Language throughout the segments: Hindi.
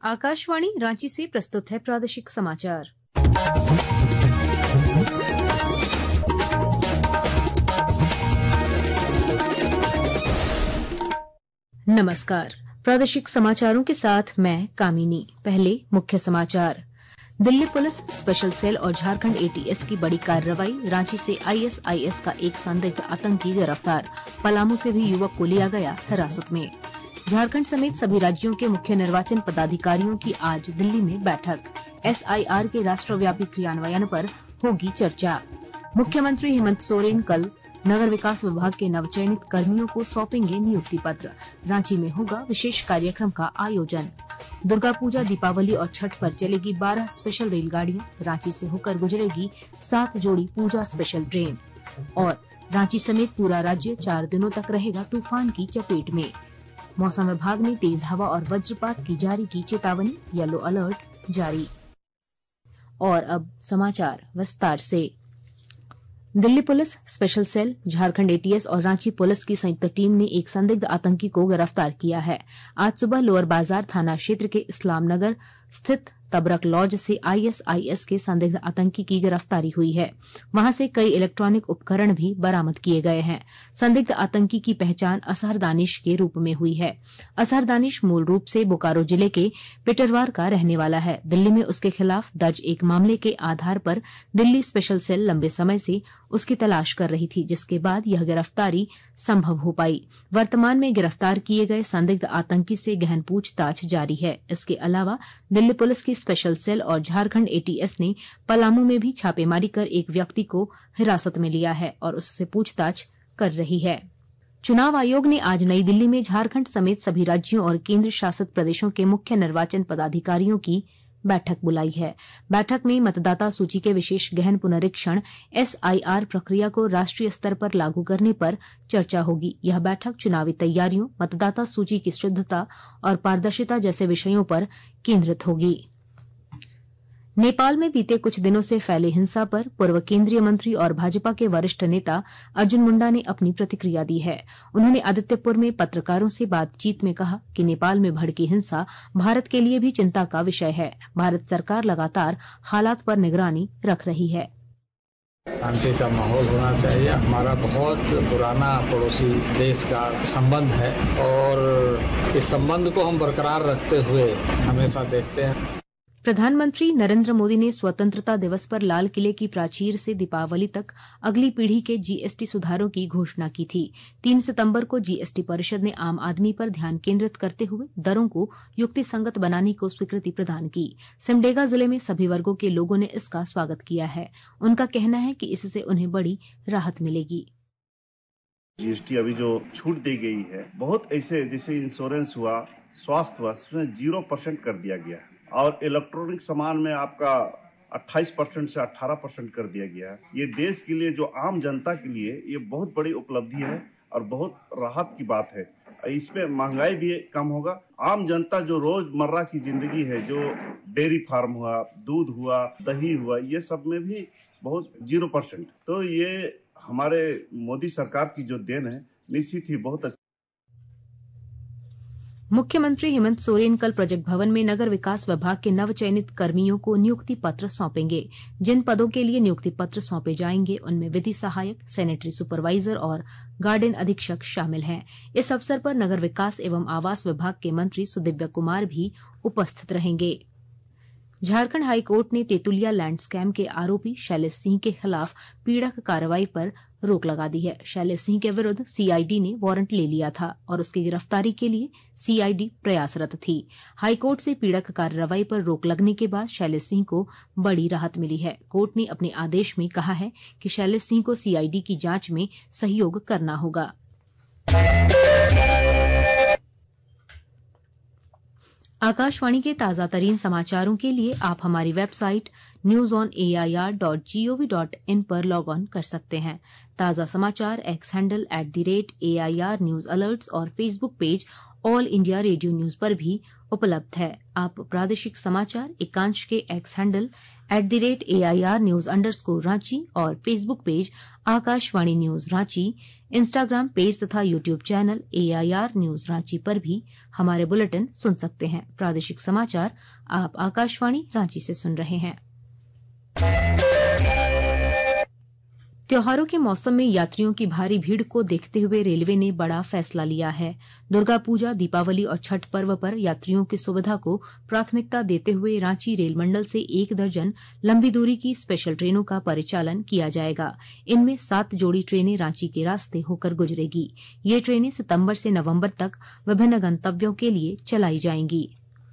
आकाशवाणी रांची से प्रस्तुत है प्रादेशिक समाचार। नमस्कार, प्रादेशिक समाचारों के साथ मैं कामिनी। पहले मुख्य समाचार। दिल्ली पुलिस स्पेशल सेल और झारखंड एटीएस की बड़ी कार्रवाई। रांची से आईएसआईएस का एक संदिग्ध आतंकी गिरफ्तार। पलामू से भी युवक को लिया गया हिरासत में। झारखंड समेत सभी राज्यों के मुख्य निर्वाचन पदाधिकारियों की आज दिल्ली में बैठक। एसआईआर के राष्ट्रव्यापी क्रियान्वयन पर होगी चर्चा। मुख्यमंत्री हेमंत सोरेन कल नगर विकास विभाग के नवचयनित कर्मियों को सौंपेंगे नियुक्ति पत्र। रांची में होगा विशेष कार्यक्रम का आयोजन। दुर्गा पूजा, दीपावली और छठ पर चलेगी 12 स्पेशल रेलगाड़ियां। रांची से होकर गुजरेगी 7 जोड़ी पूजा स्पेशल ट्रेन। और रांची समेत पूरा राज्य 4 दिनों तक रहेगा तूफान की चपेट में। मौसम विभाग ने तेज हवा और वज्रपात की जारी की चेतावनी, येलो अलर्ट जारी। और अब समाचार विस्तार से। Delhi police special cell, Jharkhand ATS और रांची पुलिस की संयुक्त टीम ने एक संदिग्ध आतंकी को गिरफ्तार किया है। आज सुबह लोअर बाजार थाना क्षेत्र के इस्लाम नगर स्थित तबरक लॉज से आईएसआईएस के संदिग्ध आतंकी की गिरफ्तारी हुई है। वहां से कई इलेक्ट्रॉनिक उपकरण भी बरामद किए गए हैं। संदिग्ध आतंकी की पहचान असहर दानिश के रूप में हुई है। असहर दानिश मूल रूप से बोकारो जिले के पिटरवार का रहने वाला है। दिल्ली में उसके खिलाफ दर्ज एक मामले के आधार पर दिल्ली स्पेशल सेल लंबे समय से उसकी तलाश कर रही थी, जिसके बाद यह गिरफ्तारी संभव हो पाई। वर्तमान में गिरफ्तार किए गए संदिग्ध आतंकी से गहन पूछताछ जारी है। इसके अलावा दिल्ली पुलिस की स्पेशल सेल और झारखंड एटीएस ने पलामू में भी छापेमारी कर एक व्यक्ति को हिरासत में लिया है और उससे पूछताछ कर रही है। चुनाव आयोग ने आज नई दिल्ली में झारखंड समेत सभी राज्यों और केंद्र शासित प्रदेशों के मुख्य निर्वाचन पदाधिकारियों की बैठक बुलाई है। बैठक में मतदाता सूची के विशेष गहन पुनरीक्षण एसआईआर प्रक्रिया को राष्ट्रीय स्तर पर लागू करने पर चर्चा होगी। यह बैठक चुनावी तैयारियों, मतदाता सूची की शुद्धता और पारदर्शिता जैसे विषयों पर केंद्रित होगी। नेपाल में बीते कुछ दिनों से फैले हिंसा पर पूर्व केंद्रीय मंत्री और भाजपा के वरिष्ठ नेता अर्जुन मुंडा ने अपनी प्रतिक्रिया दी है। उन्होंने आदित्यपुर में पत्रकारों से बातचीत में कहा कि नेपाल में भड़की हिंसा भारत के लिए भी चिंता का विषय है। भारत सरकार लगातार हालात पर निगरानी रख रही है। शांति का माहौल होना चाहिए। हमारा बहुत पुराना पड़ोसी देश का संबंध है और इस संबंध को हम बरकरार रखते हुए हमेशा देखते हैं। प्रधानमंत्री नरेंद्र मोदी ने स्वतंत्रता दिवस पर लाल किले की प्राचीर से दीपावली तक अगली पीढ़ी के जीएसटी सुधारों की घोषणा की थी। 3 सितंबर को जीएसटी परिषद ने आम आदमी पर ध्यान केंद्रित करते हुए दरों को युक्तिसंगत बनाने को स्वीकृति प्रदान की। सिमडेगा जिले में सभी वर्गों के लोगों ने इसका स्वागत किया है। उनका कहना है कि इससे उन्हें बड़ी राहत मिलेगी। जीएसटी अभी जो छूट दी गई है, बहुत ऐसे जैसे इंश्योरेंस हुआ, स्वास्थ्य हुआ, उसमें 0% कर दिया गया है और इलेक्ट्रॉनिक सामान में आपका 28% से 18% कर दिया गया है। ये देश के लिए, जो आम जनता के लिए ये बहुत बड़ी उपलब्धि है और बहुत राहत की बात है। इसमें महंगाई भी कम होगा। आम जनता जो रोजमर्रा की जिंदगी है, जो डेयरी फार्म हुआ, दूध हुआ, दही हुआ, ये सब में भी बहुत 0%। तो ये हमारे मोदी सरकार की जो देन है, निश्चित ही बहुत अच्छी। मुख्यमंत्री हेमंत सोरेन कल प्रोजेक्ट भवन में नगर विकास विभाग के नवचयनित कर्मियों को नियुक्ति पत्र सौंपेंगे। जिन पदों के लिए नियुक्ति पत्र सौंपे जाएंगे उनमें विधि सहायक, सैनिटरी सुपरवाइजर और गार्डन अधीक्षक शामिल हैं। इस अवसर पर नगर विकास एवं आवास विभाग के मंत्री सुदिव्य कुमार भी उपस्थित रहेंगे। झारखंड हाईकोर्ट ने तेतुलिया लैंड स्कैम के आरोपी शैलेश सिंह के खिलाफ पीड़क कार्रवाई पर रोक लगा दी है। शैलेश सिंह के विरुद्ध सीआईडी ने वारंट ले लिया था और उसकी गिरफ्तारी के लिए सीआईडी प्रयासरत थी। हाईकोर्ट से पीड़क कार्रवाई पर रोक लगने के बाद शैलेश सिंह को बड़ी राहत मिली है। कोर्ट ने अपने आदेश में कहा है कि शैलेश सिंह को सीआईडी की जांच में सहयोग करना होगा। आकाशवाणी के ताजा तरीन समाचारों के लिए आप हमारी वेबसाइट newsonair.gov.in पर लॉग ऑन कर सकते हैं। ताजा समाचार X handle @AIR news alerts और Facebook page All India Radio news पर भी उपलब्ध है। आप प्रादेशिक समाचार एकांश के X handle @AIR News_ Ranchi और Facebook page Akashvani news Ranchi, Instagram page तथा YouTube channel AIR News Ranchi पर भी हमारे बुलेटिन सुन सकते हैं। प्रादेशिक समाचार आप आकाशवाणी रांची से सुन रहे हैं। त्योहारों के मौसम में यात्रियों की भारी भीड़ को देखते हुए रेलवे ने बड़ा फैसला लिया है। दुर्गा पूजा, दीपावली और छठ पर्व पर यात्रियों की सुविधा को प्राथमिकता देते हुए रांची रेल मंडल से 1 दर्जन लंबी दूरी की स्पेशल ट्रेनों का परिचालन किया जाएगा। इनमें 7 जोड़ी ट्रेनें रांची के रास्ते होकर गुजरेगी। ये ट्रेनें सितंबर से नवंबर तक विभिन्न गंतव्यों के लिए चलाई जाएंगी।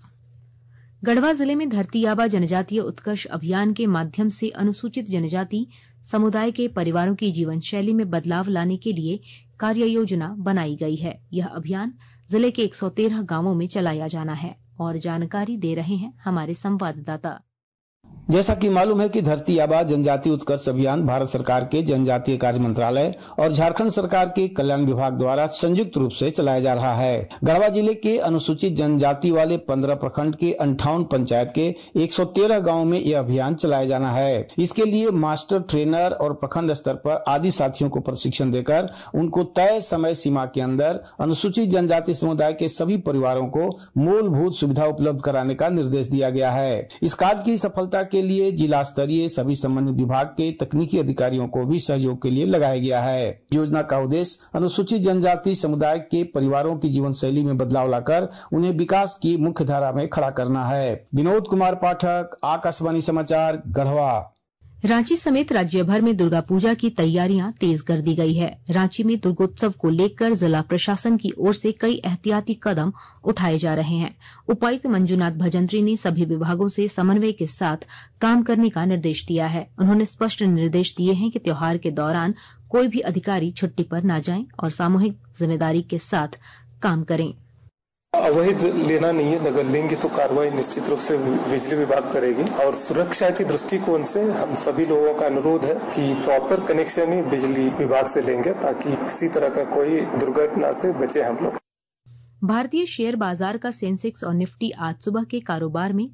गढ़वा जिले में धरती आबा जनजातीय उत्कर्ष अभियान के माध्यम से अनुसूचित जनजाति समुदाय के परिवारों की जीवन शैली में बदलाव लाने के लिए कार्य योजना बनाई गई है। यह अभियान जिले के 113 गांवों में चलाया जाना है और जानकारी दे रहे हैं हमारे संवाददाता। जैसा कि मालूम है कि धरती आबा जनजातीय उत्कर्ष अभियान भारत सरकार के जनजातीय कार्य मंत्रालय और झारखंड सरकार के कल्याण विभाग द्वारा संयुक्त रूप से चलाया जा रहा है। गढ़वा जिले के अनुसूचित जनजाति वाले 15 प्रखंड के 58 पंचायत के 113 गांवों में यह अभियान चलाया जाना है। इसके लिए मास्टर ट्रेनर और प्रखंड स्तर पर आदि साथियों को प्रशिक्षण देकर उनको तय समय सीमा के अंदर अनुसूचित जनजाति समुदाय के सभी परिवारों को मूलभूत सुविधा उपलब्ध कराने का निर्देश दिया गया है। इस कार्य की सफलता के लिए जिला स्तरीय सभी संबंधित विभाग के तकनीकी अधिकारियों को भी सहयोग के लिए लगाया गया है। योजना का उद्देश्य अनुसूचित जनजाति समुदाय के परिवारों की जीवन शैली में बदलाव लाकर उन्हें विकास की मुख्य धारा में खड़ा करना है। विनोद कुमार पाठक, आकाशवाणी समाचार, गढ़वा। रांची समेत राज्य भर में दुर्गा पूजा की तैयारियां तेज कर दी गई है। रांची में दुर्गोत्सव को लेकर जिला प्रशासन की ओर से कई एहतियाती कदम उठाए जा रहे हैं। उपायुक्त मंजूनाथ भजंत्री ने सभी विभागों से समन्वय के साथ काम करने का निर्देश दिया है। उन्होंने स्पष्ट निर्देश दिए हैं कि त्योहार के दौरान कोई भी अधिकारी छुट्टी पर न जाएं और सामूहिक जिम्मेदारी के साथ काम करें। अवैध लेना नहीं है, अगर लेंगे तो कार्रवाई निश्चित रूप से बिजली विभाग करेगी। और सुरक्षा के दृष्टिकोण से हम सभी लोगों का अनुरोध है कि प्रॉपर कनेक्शन ही बिजली विभाग से लेंगे ताकि किसी तरह का कोई दुर्घटना से बचे हम लोग। भारतीय शेयर बाजार का सेंसेक्स और निफ्टी आज सुबह के कारोबार में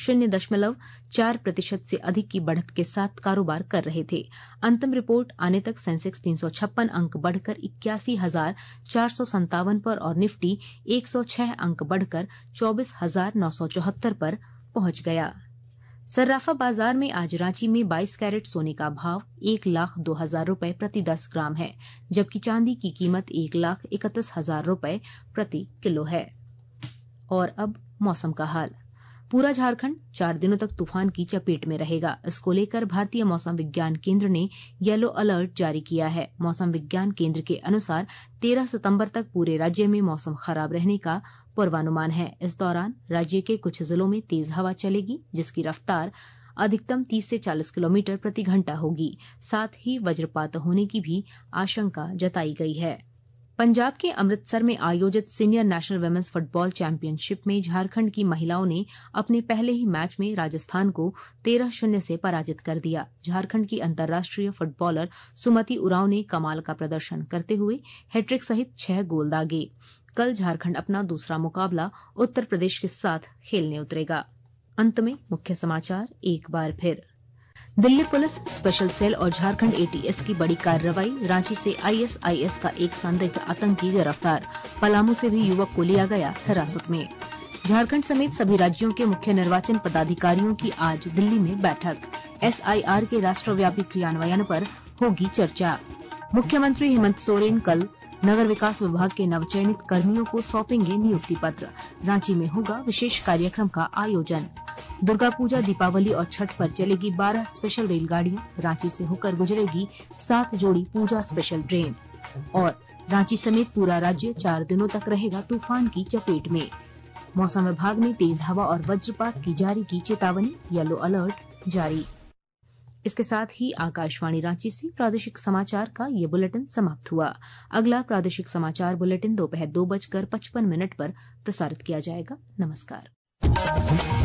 0.4% से अधिक की बढ़त के साथ कारोबार कर रहे थे। अंतिम रिपोर्ट आने तक सेंसेक्स 356 अंक बढ़कर 81,457 पर और निफ्टी 106 अंक बढ़कर 24,974 पर पहुंच गया। सर्राफा बाजार में आज रांची में 22 कैरेट सोने का भाव 1,02,000 रुपए प्रति 10 ग्राम है, जबकि चांदी की कीमत 1,31,000 रुपए प्रति किलो है। और अब मौसम का हाल। पूरा झारखंड 4 दिनों तक तूफान की चपेट में रहेगा। इसको लेकर भारतीय मौसम विज्ञान केंद्र ने येलो अलर्ट जारी किया है। मौसम विज्ञान केंद्र के अनुसार 13 सितंबर तक पूरे राज्य में मौसम खराब रहने का पूर्वानुमान है। इस दौरान राज्य के कुछ जिलों में तेज हवा चलेगी, जिसकी रफ्तार अधिकतम 30 से 40 किलोमीटर प्रति घंटा होगी। साथ ही वज्रपात होने की भी आशंका जताई गई है। पंजाब के अमृतसर में आयोजित senior national women's football championship में झारखंड की महिलाओं ने अपने पहले ही मैच में राजस्थान को 13-0 से पराजित कर दिया। झारखंड की अंतर्राष्ट्रीय फुटबॉलर सुमति उरांव ने कमाल का प्रदर्शन करते हुए हैट्रिक सहित 6 गोल दागे। कल झारखंड अपना दूसरा मुकाबला उत्तर प्रदेश के साथ खेलने उतरेगा। अंत में मुख्य समाचार एक बार फिर। दिल्ली पुलिस स्पेशल सेल और झारखंड ATS की बड़ी कार्रवाई। रांची से ISIS का एक संदिग्ध आतंकी गिरफ्तार। पलामू से भी युवक को लिया गया हिरासत में। झारखंड समेत सभी राज्यों के मुख्य निर्वाचन पदाधिकारियों की आज दिल्ली में बैठक। SIR के राष्ट्रव्यापी क्रियान्वयन पर होगी चर्चा। मुख्यमंत्री हेमंत सोरेन कल नगर विकास विभाग के नवचयनित कर्मियों को सौंपेंगे नियुक्ति पत्र। रांची में होगा विशेष कार्यक्रम का आयोजन। दुर्गा पूजा, दीपावली और छठ पर चलेगी 12 स्पेशल रेलगाड़ियां। रांची से होकर गुजरेगी 7 जोड़ी पूजा स्पेशल ट्रेन। और रांची समेत पूरा राज्य 4 दिनों तक रहेगा तूफान की चपेट में। मौसम विभाग ने तेज हवा और वज्रपात की जारी की चेतावनी, येलो अलर्ट जारी। इसके साथ ही आकाशवाणी रांची से प्रादेशिक समाचार का ये बुलेटिन समाप्त हुआ। अगला प्रादेशिक समाचार बुलेटिन दोपहर 2:55 पर प्रसारित किया जाएगा। नमस्कार।